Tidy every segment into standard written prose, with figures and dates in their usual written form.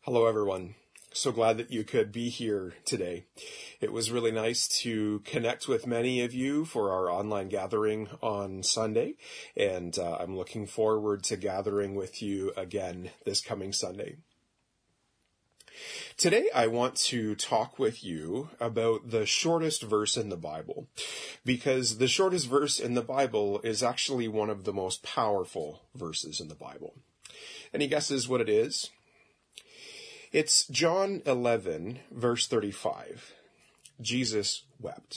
Hello, everyone. So glad that you could be here today. It was really nice to connect with many of you for our online gathering on Sunday, and I'm looking forward to gathering with you again this coming Sunday. Today, I want to talk with you about the shortest verse in the Bible, because the shortest verse in the Bible is actually one of the most powerful verses in the Bible. Any guesses what it is? It's John 11, verse 35. Jesus wept.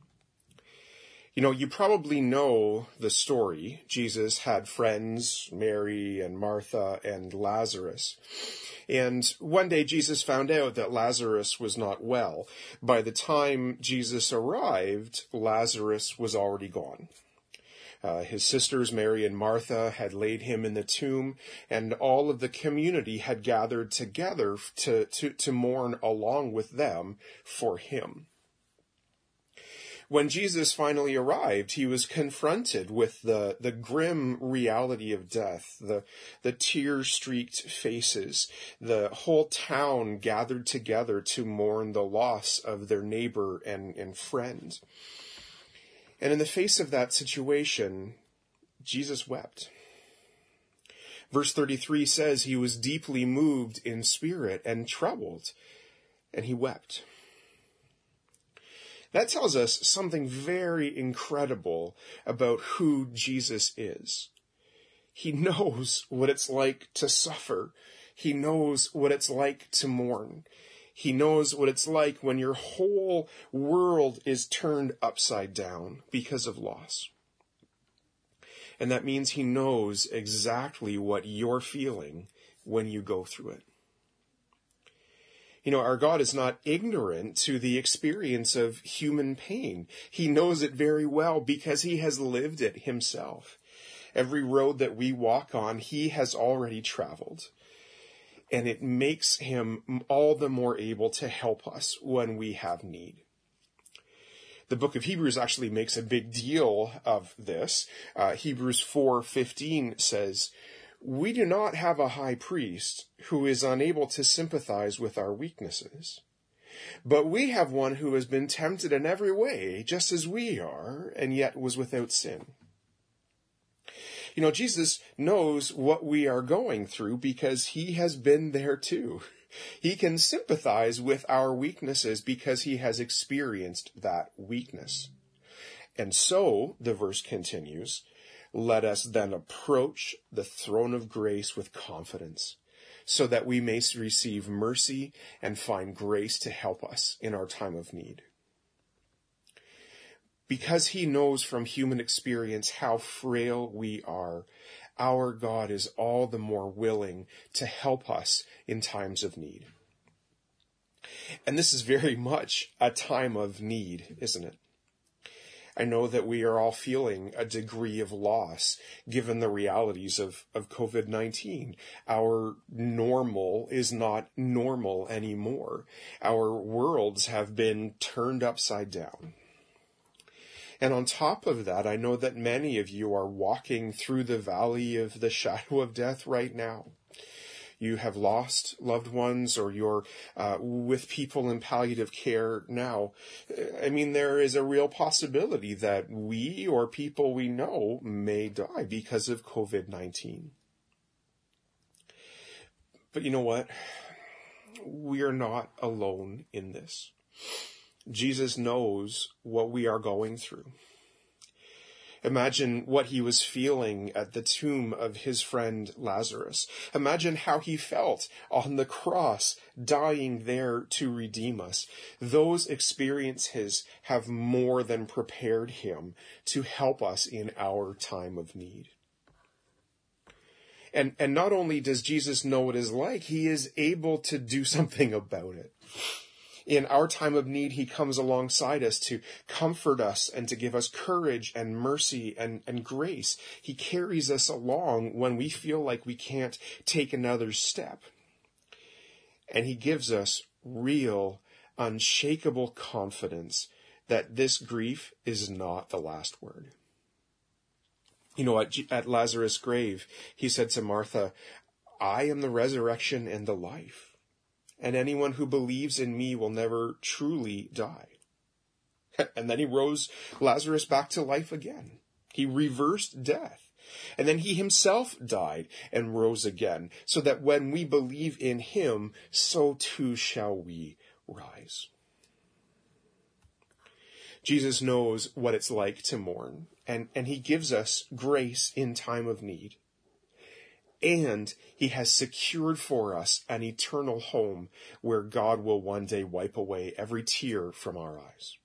You probably know the story. Jesus had friends, Mary and Martha and Lazarus. And one day Jesus found out that Lazarus was not well. By the time Jesus arrived, Lazarus was already gone. His sisters, Mary and Martha, had laid him in the tomb, and all of the community had gathered together to mourn along with them for him. When Jesus finally arrived, he was confronted with the grim reality of death, the tear-streaked faces, the whole town gathered together to mourn the loss of their neighbor and friend. And in the face of that situation, Jesus wept. Verse 33 says he was deeply moved in spirit and troubled, and he wept. That tells us something very incredible about who Jesus is. He knows what it's like to suffer. He knows what it's like to mourn. He knows what it's like when your whole world is turned upside down because of loss. And that means he knows exactly what you're feeling when you go through it. Our God is not ignorant to the experience of human pain. He knows it very well because he has lived it himself. Every road that we walk on, he has already traveled. And it makes him all the more able to help us when we have need. The book of Hebrews actually makes a big deal of this. Hebrews 4:15 says, "We do not have a high priest who is unable to sympathize with our weaknesses, but we have one who has been tempted in every way, just as we are, and yet was without sin." Jesus knows what we are going through because he has been there too. He can sympathize with our weaknesses because he has experienced that weakness. And so, the verse continues, "Let us then approach the throne of grace with confidence, so that we may receive mercy and find grace to help us in our time of need." Because he knows from human experience how frail we are, our God is all the more willing to help us in times of need. And this is very much a time of need, isn't it? I know that we are all feeling a degree of loss given the realities of COVID-19. Our normal is not normal anymore. Our worlds have been turned upside down. And on top of that, I know that many of you are walking through the valley of the shadow of death right now. You have lost loved ones, or you're with people in palliative care now. There is a real possibility that we or people we know may die because of COVID-19. But you know what? We are not alone in this. Jesus knows what we are going through. Imagine what he was feeling at the tomb of his friend Lazarus. Imagine how he felt on the cross, dying there to redeem us. Those experiences have more than prepared him to help us in our time of need. And not only does Jesus know what it is like, he is able to do something about it. In our time of need, he comes alongside us to comfort us and to give us courage and mercy and grace. He carries us along when we feel like we can't take another step. And he gives us real, unshakable confidence that this grief is not the last word. At Lazarus' grave, he said to Martha, "I am the resurrection and the life. and anyone who believes in me will never truly die. And then he rose Lazarus back to life again. He reversed death. And then he himself died and rose again, so that when we believe in him, so too shall we rise. Jesus knows what it's like to mourn, and he gives us grace in time of need. And he has secured for us an eternal home where God will one day wipe away every tear from our eyes.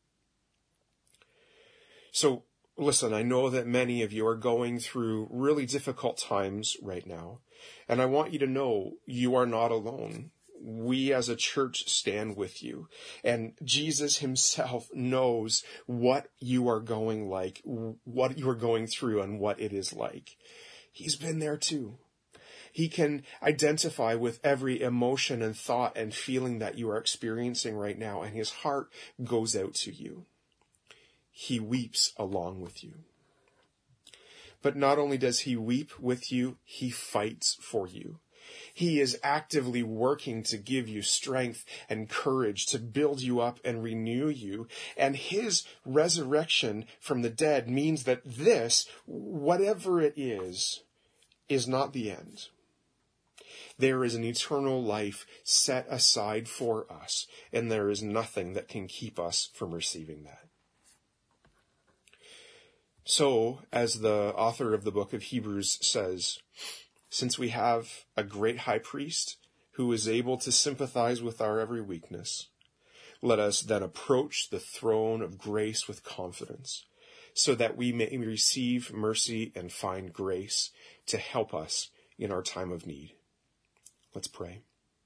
So, listen, I know that many of you are going through really difficult times right now, and I want you to know you are not alone. We as a church stand with you, and Jesus himself knows what you are going through and what it is like. He's been there too. He can identify with every emotion and thought and feeling that you are experiencing right now, and his heart goes out to you. He weeps along with you. But not only does he weep with you, he fights for you. He is actively working to give you strength and courage, to build you up and renew you. And his resurrection from the dead means that this, whatever it is not the end. There is an eternal life set aside for us, and there is nothing that can keep us from receiving that. So, as the author of the book of Hebrews says, since we have a great high priest who is able to sympathize with our every weakness, let us then approach the throne of grace with confidence, so that we may receive mercy and find grace to help us in our time of need. Let's pray.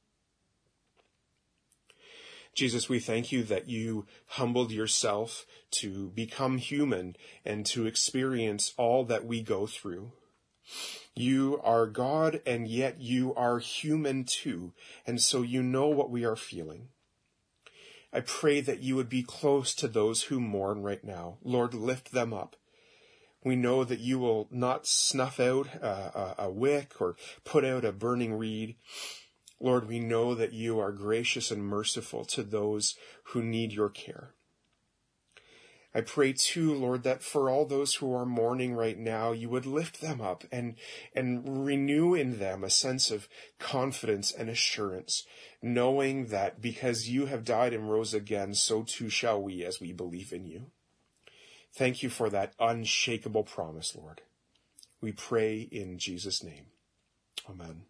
Jesus, we thank you that you humbled yourself to become human and to experience all that we go through. You are God, and yet you are human too, and so you know what we are feeling. I pray that you would be close to those who mourn right now. Lord, lift them up. We know that you will not snuff out a wick or put out a burning reed. Lord, we know that you are gracious and merciful to those who need your care. I pray too, Lord, that for all those who are mourning right now, you would lift them up and renew in them a sense of confidence and assurance, knowing that because you have died and rose again, so too shall we as we believe in you. Thank you for that unshakable promise, Lord. We pray in Jesus' name. Amen.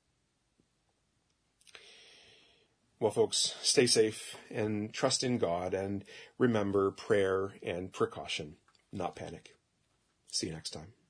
Well, folks, stay safe and trust in God, and remember prayer and precaution, not panic. See you next time.